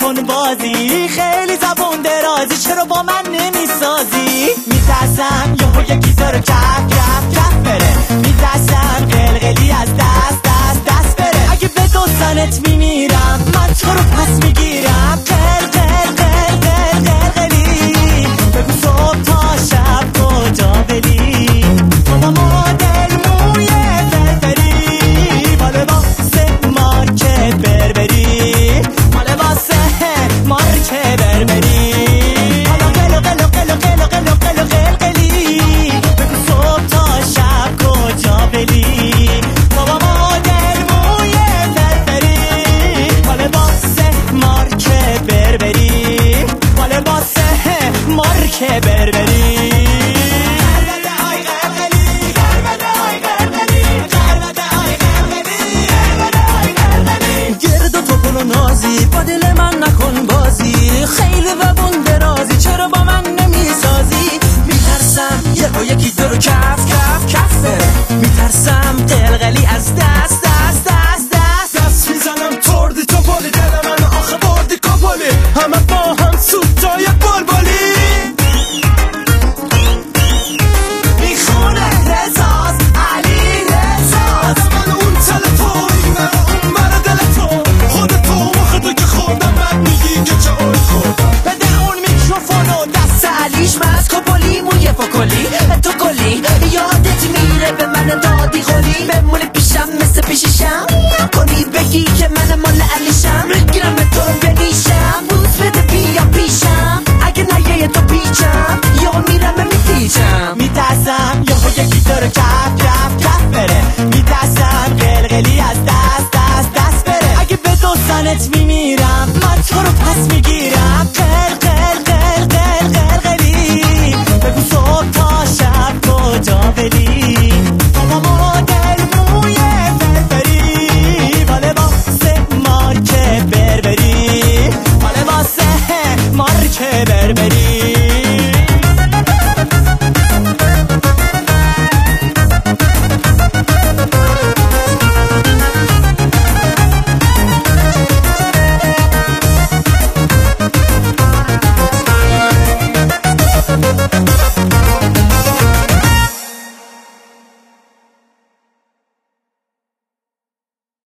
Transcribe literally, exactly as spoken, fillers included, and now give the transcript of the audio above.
نکن بازی، خیلی زبون درازی، چرا با من نمیسازی؟ میترسم یهو یکی داره کف کف کف بره، میترسم قلقلی از دست دست دست بره. اگه به دوستانت میمیرم من تو رو پس میگیرم. قل قل قل قل قلقلی بگو صبح تا شب کجا بلی. بابا مدل موی فرفری ماله واسه مارکت بربری، ماله واسه مارکت بربری. حالا قلو قلو قلو قلو قلو قلو قلقلی بگو صبح تا شب کجا بلی. بابا مدل موی فرفری ماله واسه مارکت بربری، ماله واسه مارکت بربری. نازی با دل من نکن بازی، خیلی زبون درازی، چرا با من نمیسازی؟ میترسم یهو یکی تو رو کف کف کف بره، میترسم قلقلی از دست دست دست دست دست میزنم تردی تو پالی، دل من آخه بردی کپالی، همه با هم سوتای بلبلی. میخونه رزاز علی رزاز، من اون تلفن من اون بر دل تو، خودت تو وقتی که خودم من میگی که چه اوی خوردم. بده اون میکروفونو دست علیش، من از کپالی موی فکلی تو کلی، یادت میره به من دادی خولی، بمونی پیشم مثل پیشیشم کنی بگی که من مال علیشم، میگیرم به تو بنیشم بوز بده بیا پیشم، اگه نیه تو پیچم یا میرم میتیچم. میترسم یهو یکی داره کف کف کف بره، میترسم قلقلی از